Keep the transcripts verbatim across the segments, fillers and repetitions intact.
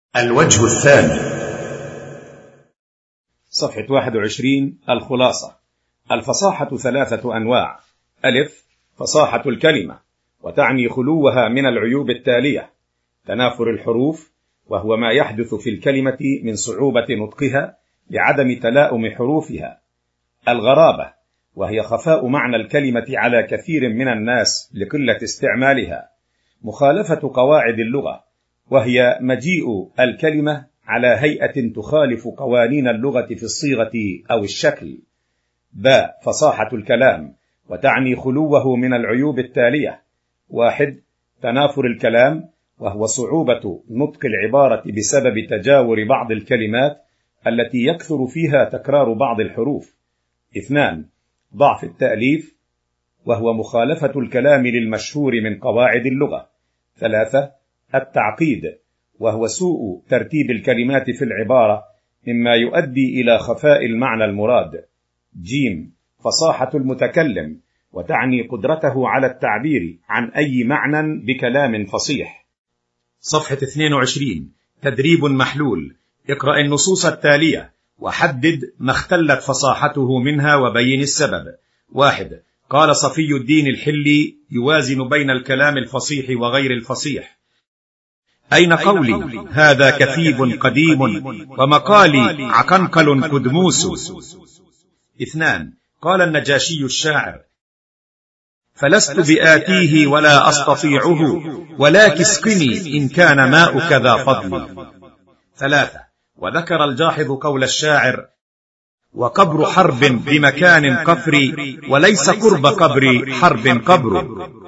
الوجه الثاني، صفحة واحد وعشرين. الخلاصة: الفصاحة ثلاثة أنواع: ألف، فصاحة الكلمة، وتعني خلوها من العيوب التالية: تنافر الحروف، وهو ما يحدث في الكلمة من صعوبة نطقها بعدم تلاؤم حروفها. الغرابة، وهي خفاء معنى الكلمة على كثير من الناس لقلة استعمالها. مخالفة قواعد اللغة، وهي مجيء الكلمة على هيئة تخالف قوانين اللغة في الصيغة أو الشكل. باء، فصاحة الكلام، وتعني خلوه من العيوب التالية: واحد، تنافر الكلام، وهو صعوبة نطق العبارة بسبب تجاور بعض الكلمات التي يكثر فيها تكرار بعض الحروف. اثنان، ضعف التأليف، وهو مخالفة الكلام للمشهور من قواعد اللغة. ثلاثة، التعقيد، وهو سوء ترتيب الكلمات في العبارة مما يؤدي إلى خفاء المعنى المراد. جيم، فصاحة المتكلم، وتعني قدرته على التعبير عن أي معنى بكلام فصيح. صفحة اثنين وعشرين. تدريب محلول: اقرأ النصوص التالية وحدد ما اختلت فصاحته منها وبين السبب. واحد، قال صفي الدين الحلي: يوازن بين الكلام الفصيح وغير الفصيح. أين قولي هذا كثيب قديم ومقالي عقنقل قدموس. اثنان، قال النجاشي الشاعر: فلست بآتيه ولا أستطيعه ولكن اسقني إن كان ماؤك ذا فضل. ثلاثة، وذكر الجاحظ قول الشاعر: وقبر حرب بمكان قفري وليس قرب قبر حرب قبر.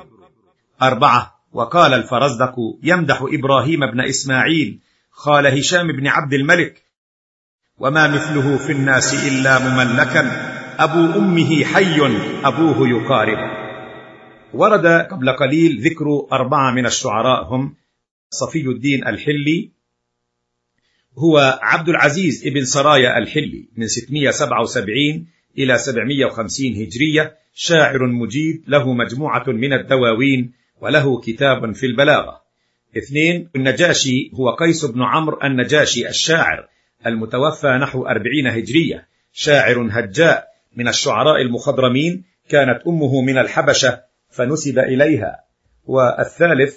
أربعة، وقال الفرزدق يمدح إبراهيم بن إسماعيل خال هشام بن عبد الملك: وما مثله في الناس إلا مملكا أبو أمه حي أبوه يقارب. ورد قبل قليل ذكر أربعة من الشعراء هم: صفي الدين الحلي، هو عبد العزيز ابن سرايا الحلي من ستمائة وسبعة وسبعين إلى سبعمائة وخمسين هجرية، شاعر مجيد له مجموعة من الدواوين وله كتاب في البلاغة. اثنين، النجاشي هو قيس بن عمرو النجاشي الشاعر المتوفى نحو أربعين هجرية، شاعر هجاء من الشعراء المخضرمين، كانت أمه من الحبشة فنسب إليها. والثالث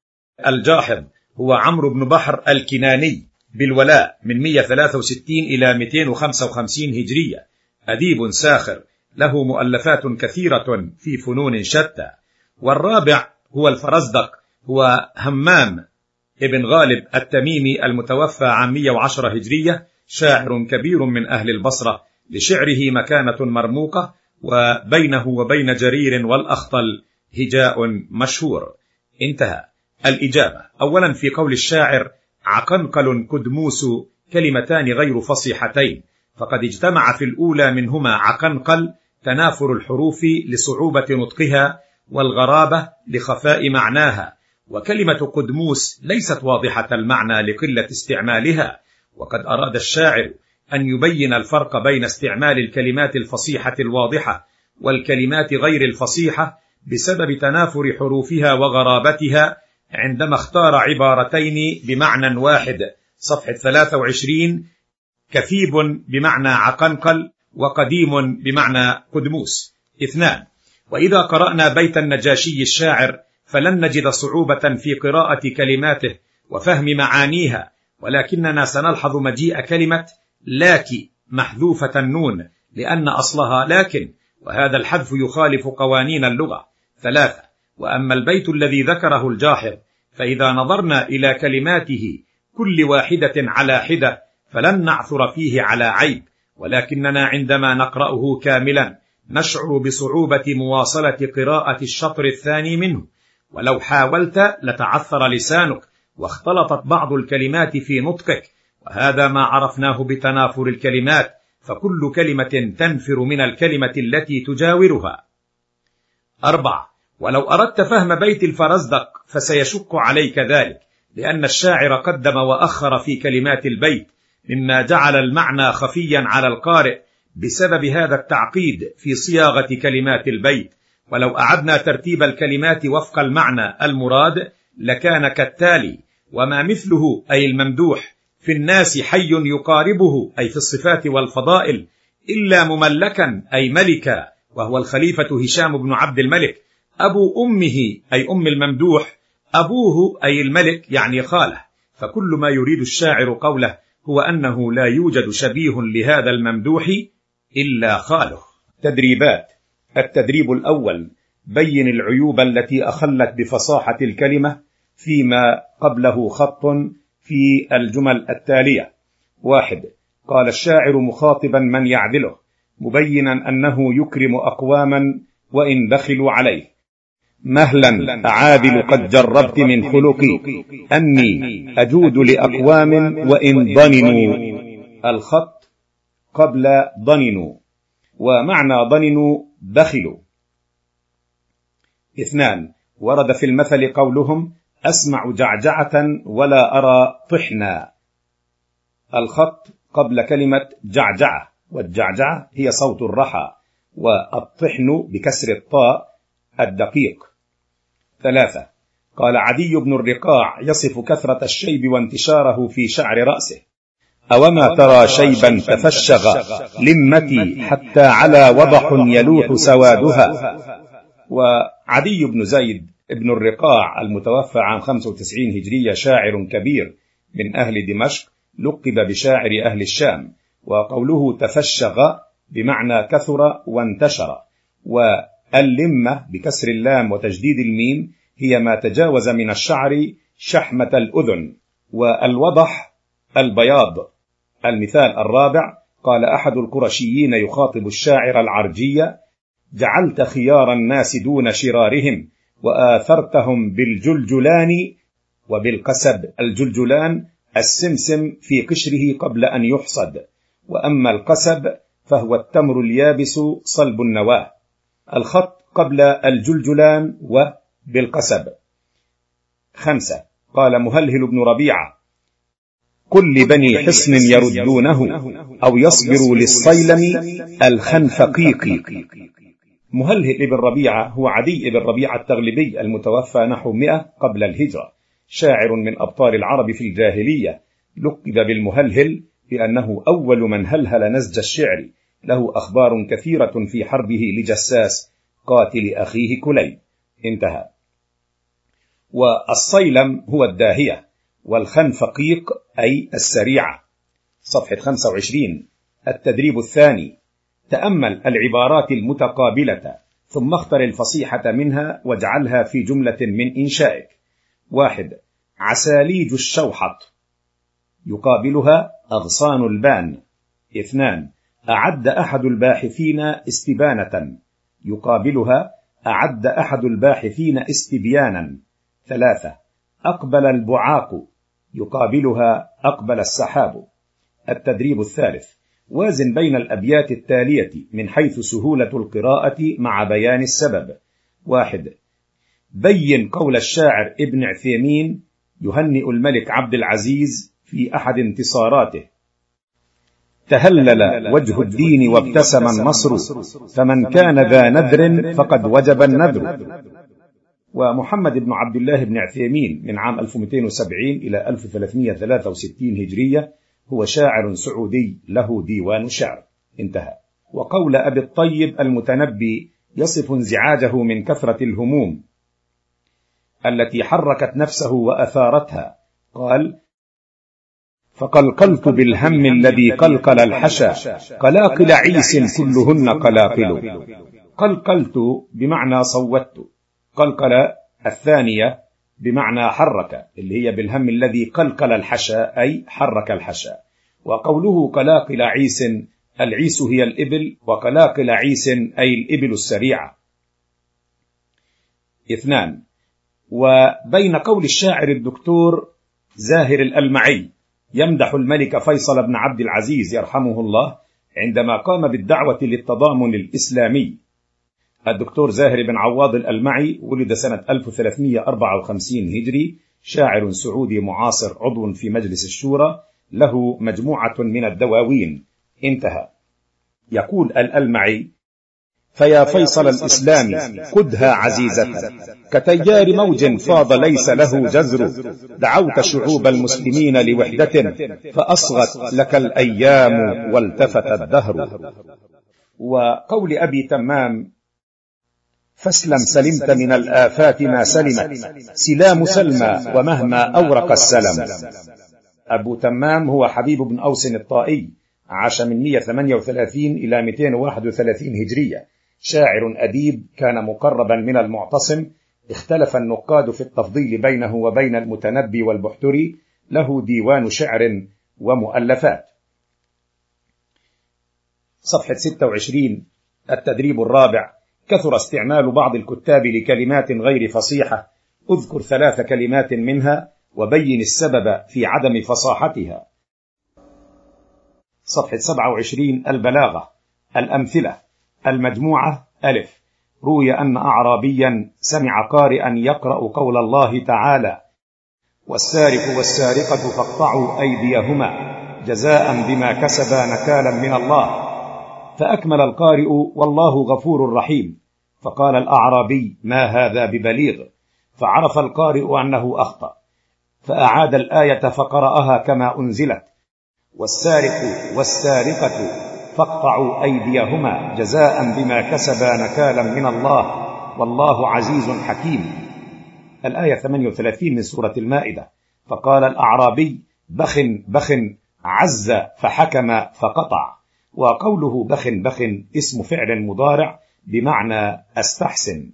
الجاحظ هو عمرو بن بحر الكناني بالولاء من مائة وثلاثة وستين إلى مئتين وخمسة وخمسين هجرية، أديب ساخر له مؤلفات كثيرة في فنون شتى. والرابع هو الفرزدق، هو همام ابن غالب التميمي المتوفى عام مئة وعشرة هجرية، شاعر كبير من أهل البصرة، لشعره مكانة مرموقة، وبينه وبين جرير والأخطل هجاء مشهور. انتهى. الإجابة: أولا، في قول الشاعر عقنقل قدموس كلمتان غير فصيحتين، فقد اجتمع في الأولى منهما عقنقل تنافر الحروف لصعوبة نطقها، والغرابة لخفاء معناها، وكلمة قدموس ليست واضحة المعنى لقلة استعمالها. وقد أراد الشاعر أن يبين الفرق بين استعمال الكلمات الفصيحة الواضحة والكلمات غير الفصيحة بسبب تنافر حروفها وغرابتها، عندما اختار عبارتين بمعنى واحد. صفحة ثلاثة وعشرين. كثيب بمعنى عقنقل، وقديم بمعنى قدموس. اثنان، وإذا قرأنا بيت النجاشي الشاعر فلن نجد صعوبة في قراءة كلماته وفهم معانيها، ولكننا سنلحظ مجيء كلمة لاكي محذوفة النون لأن أصلها لكن، وهذا الحذف يخالف قوانين اللغة. ثلاثة، وأما البيت الذي ذكره الجاحظ فإذا نظرنا إلى كلماته كل واحدة على حدة فلن نعثر فيه على عيب، ولكننا عندما نقرأه كاملا نشعر بصعوبة مواصلة قراءة الشطر الثاني منه، ولو حاولت لتعثر لسانك واختلطت بعض الكلمات في نطقك، وهذا ما عرفناه بتنافر الكلمات، فكل كلمة تنفر من الكلمة التي تجاورها. أربعة، ولو أردت فهم بيت الفرزدق فسيشق عليك ذلك، لأن الشاعر قدم وأخر في كلمات البيت مما جعل المعنى خفيا على القارئ بسبب هذا التعقيد في صياغة كلمات البيت. ولو أعدنا ترتيب الكلمات وفق المعنى المراد لكان كالتالي: وما مثله أي الممدوح في الناس حي يقاربه أي في الصفات والفضائل إلا مملكا أي ملكا، وهو الخليفة هشام بن عبد الملك، أبو أمه أي أم الممدوح، أبوه أي الملك يعني خاله. فكل ما يريد الشاعر قوله هو أنه لا يوجد شبيه لهذا الممدوح إلا خاله. تدريبات. التدريب الأول: بين العيوب التي أخلت بفصاحة الكلمة فيما قبله خط في الجمل التالية. واحد: قال الشاعر مخاطبا من يعدله، مبينا أنه يكرم أقواما وإن بخلوا عليه: مهلا أعادل قد جربت من خلقي أني أجود لأقوام وإن ضننوا. الخط قبل ضننوا، ومعنى ضننوا بخلوا. اثنان: ورد في المثل قولهم أسمع جعجعة ولا أرى طحنا. الخط قبل كلمة جعجعة، والجعجعة هي صوت الرحى، والطحن بكسر الطاء الدقيق. ثلاثة: قال عدي بن الرقاع يصف كثرة الشيب وانتشاره في شعر رأسه: أوما ترى شيبا تفشغ لمتي حتى على وضح يلوح سوادها. وعدي بن زيد بن الرقاع المتوفى عام خمسة وتسعين هجرية شاعر كبير من أهل دمشق، لقب بشاعر أهل الشام. وقوله تفشغ بمعنى كثر وانتشر. واللمة بكسر اللام وتجديد الميم هي ما تجاوز من الشعر شحمة الأذن. والوضح البياض. المثال الرابع: قال أحد القرشيين يخاطب الشاعر العرجي: جعلت خيار الناس دون شرارهم وآثرتهم بالجلجلان وبالقسب. الجلجلان السمسم في قشره قبل أن يحصد، وأما القسب فهو التمر اليابس صلب النواة. الخط قبل الجلجلان وبالقسب. خمسة: قال مهلهل بن ربيعة: قل لبني حصن يردونه أو يصبروا للصيلم الخنفقيق. مهلهل بن ربيعة هو عدي بن ربيعة التغلبي المتوفى نحو مئة قبل الهجرة، شاعر من أبطال العرب في الجاهلية، لقب بالمهلهل لأنه أول من هلهل نسج الشعر، له أخبار كثيرة في حربه لجساس قاتل أخيه كليب. انتهى. والصيلم هو الداهية، والخنفقيق أي السريعة. صفحة خمسة وعشرين. التدريب الثاني: تأمل العبارات المتقابلة ثم اختر الفصيحة منها واجعلها في جملة من إنشائك. واحد: عساليج الشوحط، يقابلها أغصان البان. اثنان: أعد أحد الباحثين استبانة، يقابلها أعد أحد الباحثين استبيانا. ثلاثة: أقبل البعاق، يقابلها أقبل السحاب. التدريب الثالث: وازن بين الأبيات التالية من حيث سهولة القراءة مع بيان السبب. واحد: بين قول الشاعر ابن عثيمين يهنئ الملك عبد العزيز في أحد انتصاراته: تهلل وجه الدين وابتسم النصر، فمن كان ذا نذر فقد وجب النذر. ومحمد بن عبد الله بن عثيمين من عام ألف ومئتين وسبعين إلى ألف وثلاثمئة وثلاثة وستين هجرية هو شاعر سعودي له ديوان شعر. انتهى. وقول أبي الطيب المتنبي يصف انزعاجه من كثرة الهموم التي حركت نفسه وأثارتها، قال: فقلقلت بالهم الذي قلقل الحشا، قلاقل عيس كلهن قلاقل. قلقلت بمعنى صوت، قلقل الثانية بمعنى حرك، اللي هي بالهم الذي قلقل الحشا أي حرك الحشا. وقوله قلاقل عيس، العيس هي الإبل، وقلاقل عيس أي الإبل السريعة. اثنان: وبين قول الشاعر الدكتور زاهر الألمعي يمدح الملك فيصل بن عبد العزيز يرحمه الله عندما قام بالدعوة للتضامن الإسلامي. الدكتور زاهر بن عواض الألمعي ولد سنة ألف وثلاثمئة وأربعة وخمسين هجري، شاعر سعودي معاصر، عضو في مجلس الشورى، له مجموعة من الدواوين. انتهى. يقول الألمعي: فيا فيصل الإسلام قدها عزيزة، كتيار موج فاض ليس له جزر، دعوت شعوب المسلمين لوحدة فأصغت لك الأيام والتفت الدهر. وقول أبي تمام: فاسلم سلمت من الآفات ما سلمت، سلام سلمى ومهما أورق السلم. أبو تمام هو حبيب بن أوس الطائي، عاش من مئة وثمانية وثلاثين إلى مئتين وواحد وثلاثين هجرية، شاعر أديب كان مقربا من المعتصم، اختلف النقاد في التفضيل بينه وبين المتنبي والبحتري، له ديوان شعر ومؤلفات. صفحة ستة وعشرين، التدريب الرابع: كثر استعمال بعض الكتاب لكلمات غير فصيحة، اذكر ثلاث كلمات منها وبين السبب في عدم فصاحتها. صفحة سبعة وعشرين، البلاغة. الأمثلة: المجموعة: ألف، روي أن أعرابيا سمع قارئا يقرأ قول الله تعالى: والسارق والسارقة فاقطعوا أيديهما جزاء بما كسبا نكالا من الله، فأكمل القارئ: والله غفور رحيم، فقال الأعرابي: ما هذا ببليغ، فعرف القارئ أنه أخطأ، فأعاد الآية فقرأها كما أنزلت: والسارق والسارقة فاقطعوا أيديهما جزاء بما كسبا نكالا من الله والله عزيز حكيم. الآية ثمانية وثلاثين من سورة المائدة: فقال الأعرابي: بخ بخ، عز فحكم فقطع. وقوله بخ بخ اسم فعل مضارع بمعنى أستحسن.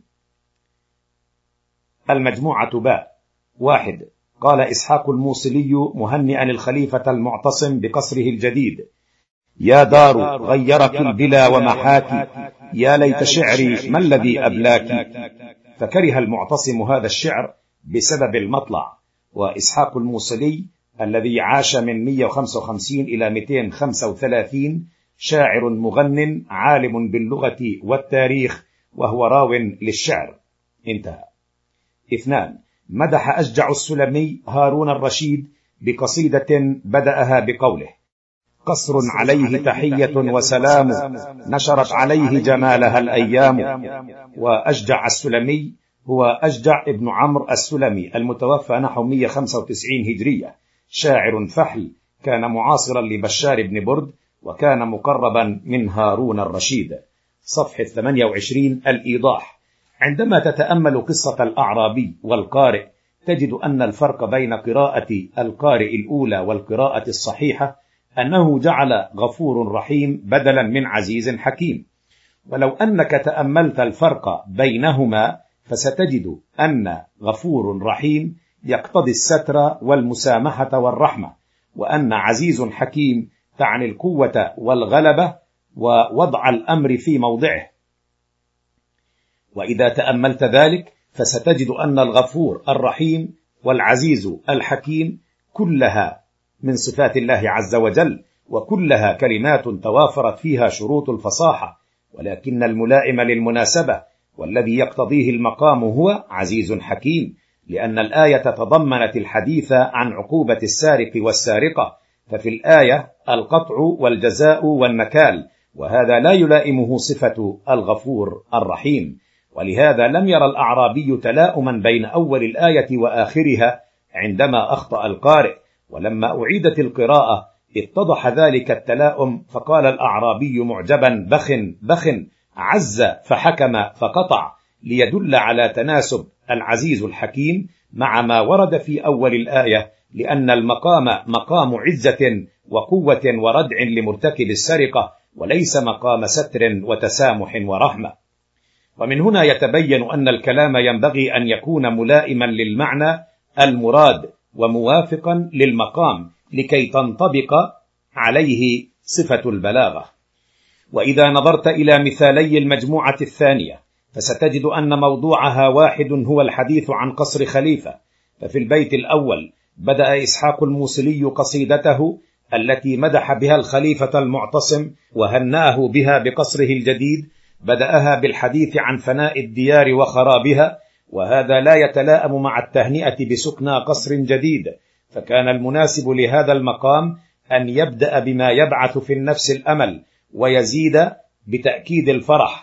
المجموعة باء. واحد، قال إسحاق الموصلي مهنئا الخليفة المعتصم بقصره الجديد: يا دار غيرك البلا ومحاك، يا ليت شعري ما الذي أبلاك. فكره المعتصم هذا الشعر بسبب المطلع. وإسحاق الموصلي الذي عاش من مئة وخمسة وخمسين إلى مئتين وخمسة وثلاثين شاعر مغن عالم باللغة والتاريخ، وهو راو للشعر. انتهى. اثنان، مدح أشجع السلمي هارون الرشيد بقصيدة بدأها بقوله: قصر عليه تحية وسلام، نشرت عليه جمالها الأيام. وأشجع السلمي هو أشجع ابن عمرو السلمي المتوفى نحو مئة وخمسة وتسعين هجرية، شاعر فحل، كان معاصرا لبشار بن برد، وكان مقربا من هارون الرشيد. صفحة ثمانية وعشرين، الإيضاح. عندما تتأمل قصة الأعرابي والقارئ تجد أن الفرق بين قراءة القارئ الأولى والقراءة الصحيحة أنه جعل غفور رحيم بدلا من عزيز حكيم. ولو أنك تأملت الفرق بينهما فستجد أن غفور رحيم يقتضي الستر والمسامحة والرحمة، وأن عزيز حكيم تعني القوة والغلبة ووضع الأمر في موضعه. وإذا تأملت ذلك فستجد أن الغفور الرحيم والعزيز الحكيم كلها من صفات الله عز وجل، وكلها كلمات توافرت فيها شروط الفصاحة، ولكن الملائم للمناسبة والذي يقتضيه المقام هو عزيز حكيم، لأن الآية تضمنت الحديث عن عقوبة السارق والسارقة، ففي الآية القطع والجزاء والنكال، وهذا لا يلائمه صفة الغفور الرحيم. ولهذا لم يرى الأعرابي تلاؤما بين أول الآية وآخرها عندما أخطأ القارئ، ولما أعيدت القراءة اتضح ذلك التلاؤم، فقال الأعرابي معجبا: بخ بخ، عز فحكم فقطع، ليدل على تناسب العزيز الحكيم مع ما ورد في أول الآية، لأن المقام مقام عزة وقوة وردع لمرتكب السرقة، وليس مقام ستر وتسامح ورحمة. ومن هنا يتبين أن الكلام ينبغي أن يكون ملائما للمعنى المراد وموافقا للمقام لكي تنطبق عليه صفة البلاغة. وإذا نظرت إلى مثالي المجموعة الثانية فستجد أن موضوعها واحد، هو الحديث عن قصر خليفة. ففي البيت الأول بدأ إسحاق الموصلي قصيدته التي مدح بها الخليفة المعتصم وهنأه بها بقصره الجديد، بدأها بالحديث عن فناء الديار وخرابها، وهذا لا يتلائم مع التهنئة بسكنى قصر جديد، فكان المناسب لهذا المقام أن يبدأ بما يبعث في النفس الأمل ويزيد بتأكيد الفرح،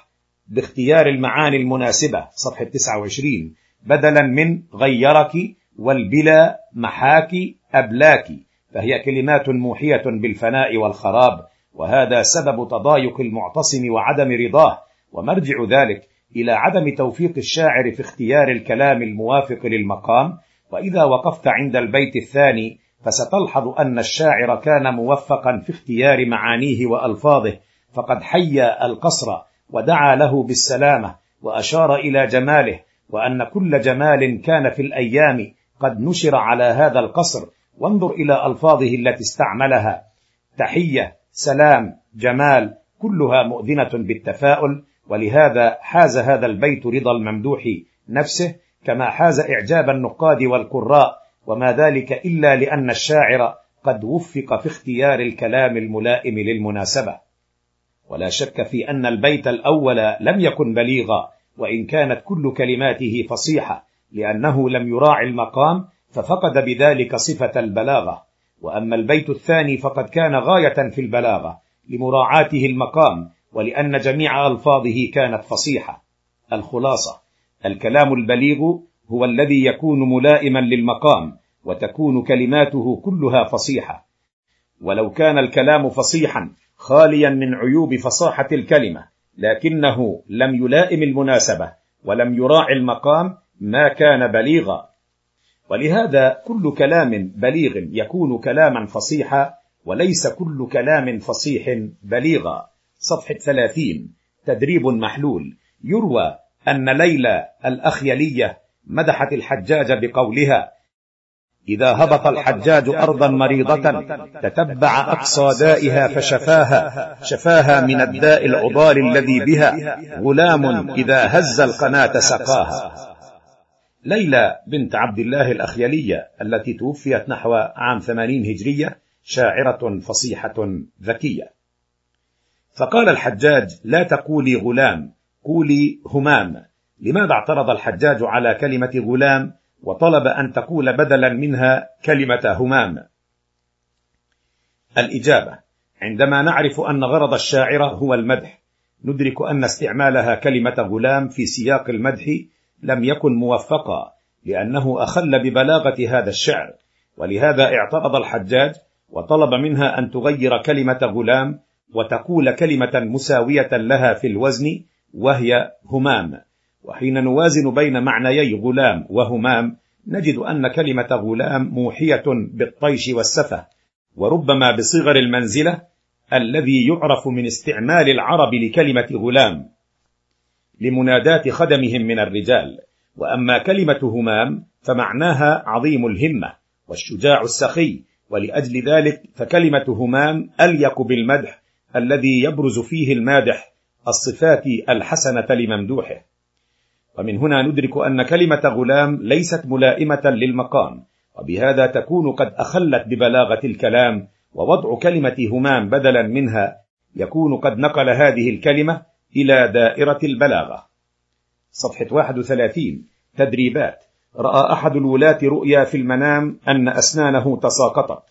باختيار المعاني المناسبة صفحة تسعة وعشرين بدلا من غيرك والبلا محاك أبلاك، فهي كلمات موحية بالفناء والخراب، وهذا سبب تضايق المعتصم وعدم رضاه، ومرجع ذلك إلى عدم توفيق الشاعر في اختيار الكلام الموافق للمقام. وإذا وقفت عند البيت الثاني فستلحظ أن الشاعر كان موفقا في اختيار معانيه وألفاظه، فقد حيا القصر ودعا له بالسلامة وأشار إلى جماله، وأن كل جمال كان في الأيام قد نشر على هذا القصر، وانظر إلى ألفاظه التي استعملها: تحية، سلام، جمال، كلها مؤذنة بالتفاؤل. ولهذا حاز هذا البيت رضا الممدوح نفسه، كما حاز إعجاب النقاد والقراء، وما ذلك إلا لأن الشاعر قد وفق في اختيار الكلام الملائم للمناسبة. ولا شك في أن البيت الأول لم يكن بليغا، وإن كانت كل كلماته فصيحة، لأنه لم يراعي المقام ففقد بذلك صفة البلاغة. وأما البيت الثاني فقد كان غاية في البلاغة لمراعاته المقام، ولأن جميع ألفاظه كانت فصيحة. الخلاصة: الكلام البليغ هو الذي يكون ملائما للمقام، وتكون كلماته كلها فصيحة. ولو كان الكلام فصيحا خاليا من عيوب فصاحة الكلمة، لكنه لم يلائم المناسبة ولم يراعي المقام، ما كان بليغا. ولهذا كل كلام بليغ يكون كلاما فصيحا، وليس كل كلام فصيح بليغا. صفحة ثلاثين، تدريب محلول. يروى أن ليلى الأخيلية مدحت الحجاج بقولها: إذا هبط الحجاج أرضا مريضة تتبع أقصى دائها فشفاها، شفاها من الداء العضال الذي بها، غلام إذا هز القناة سقاها. ليلى بنت عبد الله الأخيلية التي توفيت نحو عام ثمانين هجرية، شاعرة فصيحة ذكية. فقال الحجاج: لا تقولي غلام، قولي همام. لماذا اعترض الحجاج على كلمة غلام وطلب أن تقول بدلا منها كلمة همام؟ الإجابة: عندما نعرف أن غرض الشاعر هو المدح، ندرك أن استعمالها كلمة غلام في سياق المدح لم يكن موفقا، لأنه أخل ببلاغة هذا الشعر، ولهذا اعترض الحجاج وطلب منها أن تغير كلمة غلام وتقول كلمة مساوية لها في الوزن، وهي همام. وحين نوازن بين معنيي غلام وهمام نجد أن كلمة غلام موحية بالطيش والسفة، وربما بصغر المنزلة الذي يعرف من استعمال العرب لكلمة غلام لمنادات خدمهم من الرجال. وأما كلمة همام فمعناها عظيم الهمة والشجاع السخي، ولأجل ذلك فكلمة همام أليق بالمدح الذي يبرز فيه المادح الصفات الحسنة لممدوحه. ومن هنا ندرك أن كلمة غلام ليست ملائمة للمقام، وبهذا تكون قد أخلت ببلاغة الكلام، ووضع كلمة همام بدلا منها يكون قد نقل هذه الكلمة إلى دائرة البلاغة. صفحة واحد وثلاثين، تدريبات. رأى أحد الولاة رؤيا في المنام أن أسنانه تساقطت،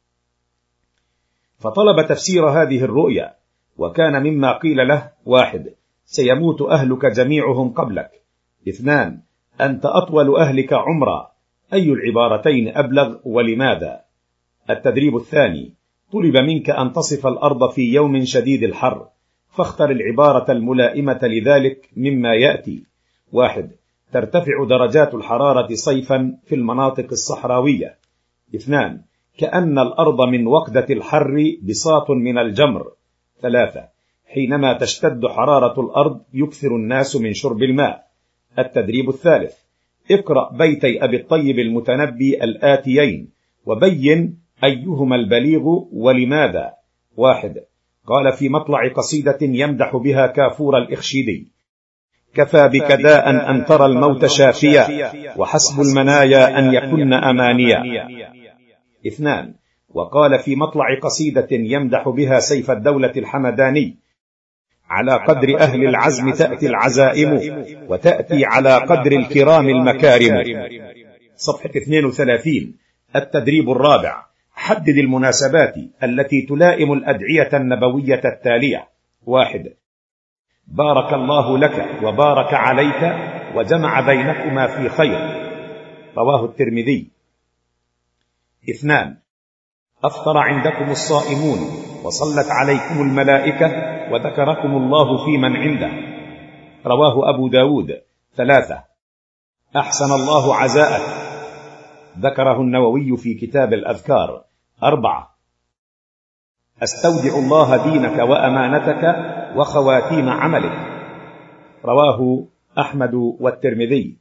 فطلب تفسير هذه الرؤيا، وكان مما قيل له: واحد، سيموت أهلك جميعهم قبلك. اثنان، أنت أطول أهلك عمرا. أي العبارتين أبلغ ولماذا؟ التدريب الثاني، طلب منك أن تصف الأرض في يوم شديد الحر، فاختر العبارة الملائمة لذلك مما يأتي. واحد، ترتفع درجات الحرارة صيفا في المناطق الصحراوية. اثنان، كأن الأرض من وقدة الحر بساط من الجمر. ثلاثة، حينما تشتد حرارة الأرض يكثر الناس من شرب الماء. التدريب الثالث، اقرأ بيتي أبي الطيب المتنبي الآتيين وبين أيهما البليغ ولماذا. واحد، قال في مطلع قصيدة يمدح بها كافور الإخشيدي: كفى بك داء أن ترى الموت شافيا، وحسب المنايا أن يكن أمانيا. اثنان، وقال في مطلع قصيدة يمدح بها سيف الدولة الحمداني: على قدر أهل العزم تأتي العزائم، وتأتي على قدر الكرام المكارم. صفحة اثنين وثلاثين، التدريب الرابع. حدد المناسبات التي تلائم الأدعية النبوية التالية. واحد، بارك الله لك وبارك عليك وجمع بينكما في خير. رواه الترمذي. اثنان، أفطر عندكم الصائمون وصلت عليكم الملائكة وذكركم الله في من عنده. رواه أبو داود. ثلاثة، أحسن الله عزاءك. ذكره النووي في كتاب الأذكار. أربعة، أستودع الله دينك وأمانتك وخواتيم عملك. رواه أحمد والترمذي.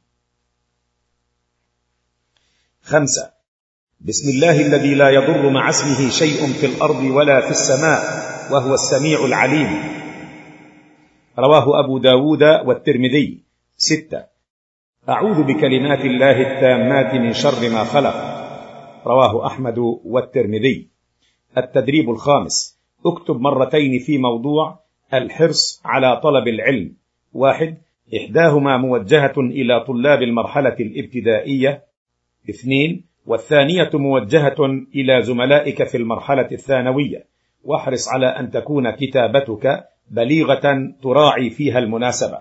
خمسة، بسم الله الذي لا يضر مع اسمه شيء في الأرض ولا في السماء وهو السميع العليم. رواه أبو داود والترمذي. ستة، أعوذ بكلمات الله التامات من شر ما خلق. رواه أحمد والترمذي. التدريب الخامس، اكتب مرتين في موضوع الحرص على طلب العلم. واحد، إحداهما موجهة إلى طلاب المرحلة الابتدائية. اثنين، والثانية موجهة إلى زملائك في المرحلة الثانوية. واحرص على أن تكون كتابتك بليغة تراعي فيها المناسبة.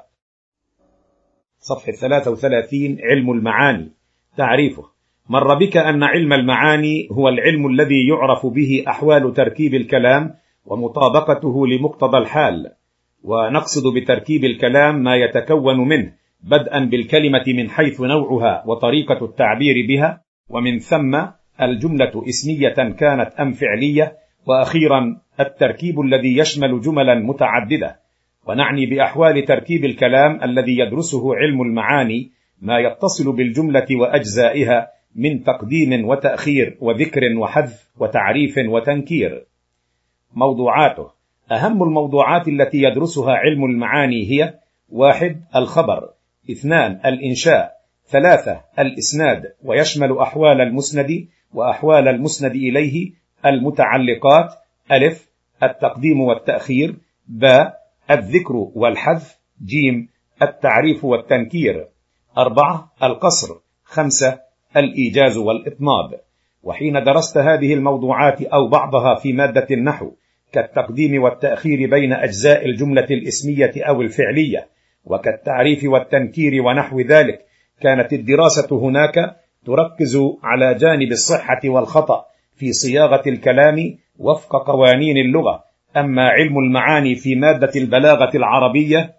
صفحة ثلاثة وثلاثين. علم المعاني. تعريفه: مر بك أن علم المعاني هو العلم الذي يعرف به أحوال تركيب الكلام ومطابقته لمقتضى الحال، ونقصد بتركيب الكلام ما يتكون منه، بدءا بالكلمة من حيث نوعها وطريقة التعبير بها، ومن ثم الجملة اسمية كانت أم فعلية، وأخيرا التركيب الذي يشمل جملا متعددة. ونعني بأحوال تركيب الكلام الذي يدرسه علم المعاني ما يتصل بالجملة وأجزائها من تقديم وتأخير وذكر وحذف وتعريف وتنكير. موضوعاته: أهم الموضوعات التي يدرسها علم المعاني هي: واحد، الخبر. اثنان، الإنشاء. ثلاثة، الإسناد، ويشمل أحوال المسند وأحوال المسند إليه. المتعلقات: ألف، التقديم والتأخير. باء، الذكر والحذف. جيم، التعريف والتنكير. أربعة، القصر. خمسة، الإيجاز والإطناب. وحين درست هذه الموضوعات أو بعضها في مادة النحو كالتقديم والتأخير بين أجزاء الجملة الإسمية أو الفعلية، وكالتعريف والتنكير ونحو ذلك، كانت الدراسة هناك تركز على جانب الصحة والخطأ في صياغة الكلام وفق قوانين اللغة. أما علم المعاني في مادة البلاغة العربية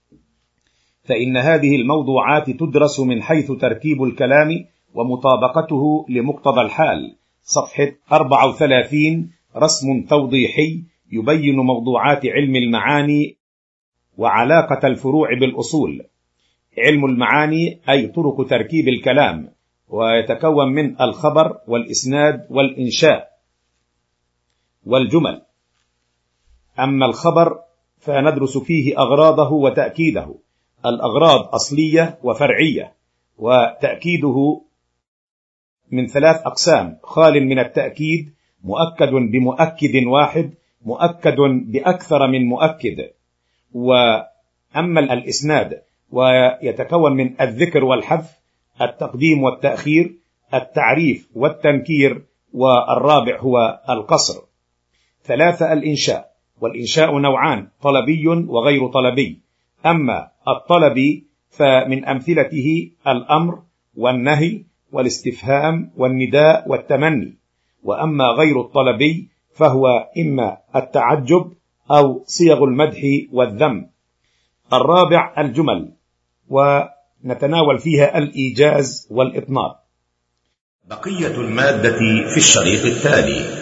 فإن هذه الموضوعات تدرس من حيث تركيب الكلام ومطابقته لمقتضى الحال. صفحة أربعة وثلاثين. رسم توضيحي يبين موضوعات علم المعاني وعلاقة الفروع بالأصول. علم المعاني أي طرق تركيب الكلام، ويتكون من الخبر والإسناد والإنشاء والجمل. أما الخبر فندرس فيه أغراضه وتأكيده. الأغراض أصلية وفرعية، وتأكيده من ثلاث أقسام: خال من التأكيد، مؤكد بمؤكد واحد، مؤكد بأكثر من مؤكد. وأما الإسناد ويتكون من الذكر والحذف، التقديم والتأخير، التعريف والتنكير، والرابع هو القصر. ثلاثة، الإنشاء. والإنشاء نوعان: طلبي وغير طلبي. أما الطلبي فمن أمثلته الأمر والنهي والاستفهام والنداء والتمني. وأما غير الطلبي فهو إما التعجب أو صيغ المدح والذم. الرابع الجمل، ونتناول فيها الإيجاز والإطناب. بقية المادة في الشريط التالي.